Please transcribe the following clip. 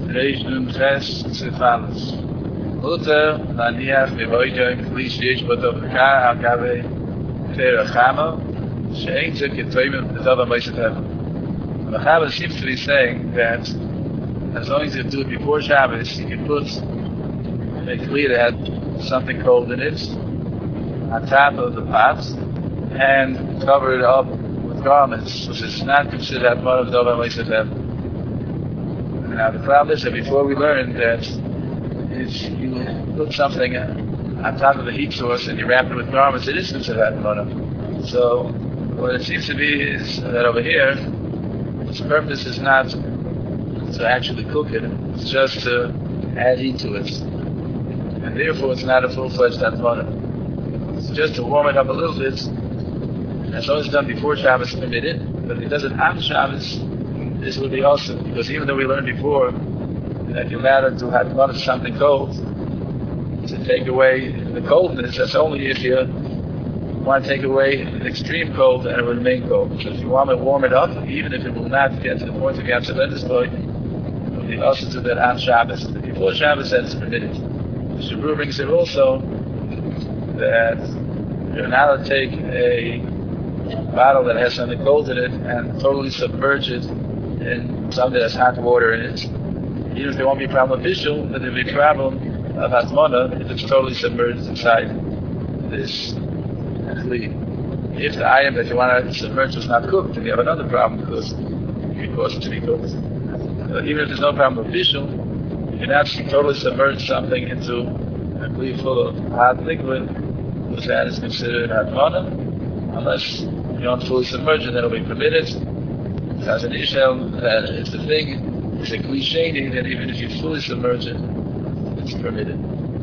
Reish Nun Ches Tzifalus. Mutter, Naniach, Mevoidem, Kli Sheish Botov Ka, Agave, Terachama, Shein Zek Yetoimim, B'Tava Moishet Heaven. The Chabad seems to be saying that as long as you do it before Shabbos, you can put a Kli that had something cold in it on top of the pot and cover it up with garments, which is not considered part of B'Tava Moishet Heaven. Now the problem is that before we learned that if you put something on top of the heat source and you wrap it with garments, it is considered Hadmona. So what it seems to be is that over here, its purpose is not to actually cook it, it's just to add heat to it. And therefore it's not a full-fledged Hadmona. It's just to warm it up a little bit. As long as it's done before Shabbos, it's permitted. But if it does it on Shabbos, this would be awesome, because even though we learned before that you're allowed to have something cold to take away the coldness, that's only if you want to take away the extreme cold and it will remain cold. So if you want to warm it up, even if it will not get to the point of Yatzavenda's point, it will be also to that on Shabbos. But before Shabbos, that's permitted. The Shabru brings it also that you're not allowed to take a bottle that has something cold in it and totally submerge it in something that has hot water in it. Even if there won't be a problem of Bishul, but there will be a problem of Hatmona if it's totally submerged inside this Kli. If the item that you want to submerge is not cooked, then you have another problem because you can cause it to be cooked. Even if there's no problem with Bishul, you can actually totally submerge something into a Kli full of hot liquid, which that is considered Hatmona. Unless you don't fully submerge it, then it'll be permitted. As an Ishel, that if the thing is a cliche, then even if you fully submerge it, it's permitted.